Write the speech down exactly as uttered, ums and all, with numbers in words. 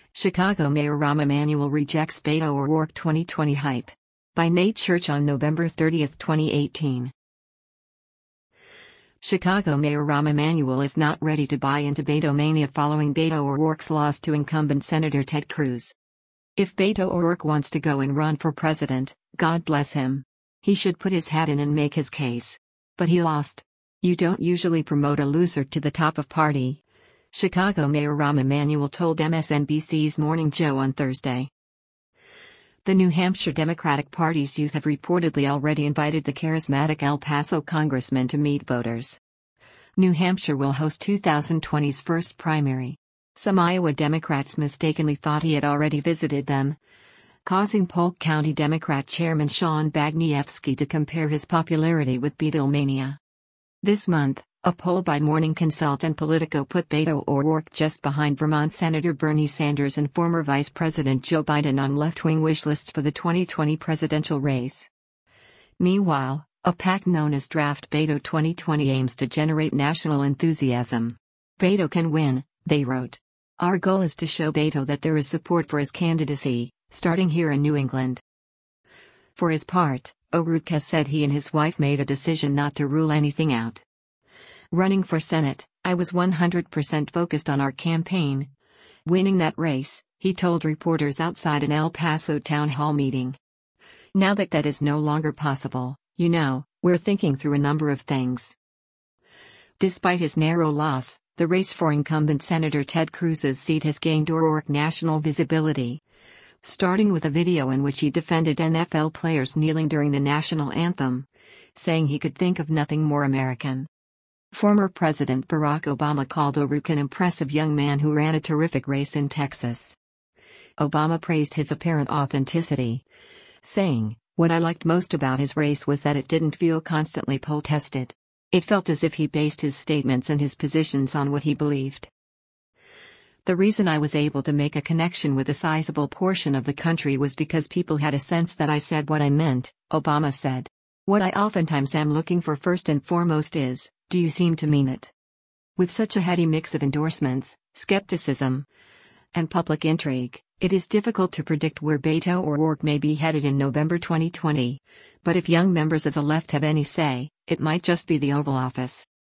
Chicago Mayor Rahm Emanuel rejects Beto O'Rourke twenty twenty hype. By Nate Church on November thirtieth, twenty eighteen. Chicago Mayor Rahm Emanuel is not ready to buy into Beto mania following Beto O'Rourke's loss to incumbent Senator Ted Cruz. If Beto O'Rourke wants to go and run for president, God bless him. He should put his hat in and make his case. But he lost. You don't usually promote a loser to the top of party. Chicago Mayor Rahm Emanuel told M S N B C's Morning Joe on Thursday. The New Hampshire Democratic Party's youth have reportedly already invited the charismatic El Paso congressman to meet voters. New Hampshire will host twenty twenty's first primary. Some Iowa Democrats mistakenly thought he had already visited them, causing Polk County Democrat Chairman Sean Bagniewski to compare his popularity with Beatlemania. This month, a poll by Morning Consult and Politico put Beto O'Rourke just behind Vermont Senator Bernie Sanders and former Vice President Joe Biden on left-wing wish lists for the twenty twenty presidential race. Meanwhile, a PAC known as Draft Beto twenty twenty aims to generate national enthusiasm. Beto can win, they wrote. Our goal is to show Beto that there is support for his candidacy, starting here in New England. For his part, O'Rourke has said he and his wife made a decision not to rule anything out. Running for Senate, I was one hundred percent focused on our campaign. Winning that race, he told reporters outside an El Paso town hall meeting. Now that that is no longer possible, you know, we're thinking through a number of things. Despite his narrow loss, the race for incumbent Senator Ted Cruz's seat has gained O'Rourke national visibility, starting with a video in which he defended N F L players kneeling during the national anthem, saying he could think of nothing more American. Former President Barack Obama called O'Rourke an impressive young man who ran a terrific race in Texas. Obama praised his apparent authenticity, saying, "What I liked most about his race was that it didn't feel constantly poll-tested. It felt as if he based his statements and his positions on what he believed. The reason I was able to make a connection with a sizable portion of the country was because people had a sense that I said what I meant," Obama said. "What I oftentimes am looking for first and foremost is, do you seem to mean it?" With such a heady mix of endorsements, skepticism, and public intrigue, it is difficult to predict where Beto O'Rourke may be headed in November twenty twenty, but if young members of the left have any say, it might just be the Oval Office.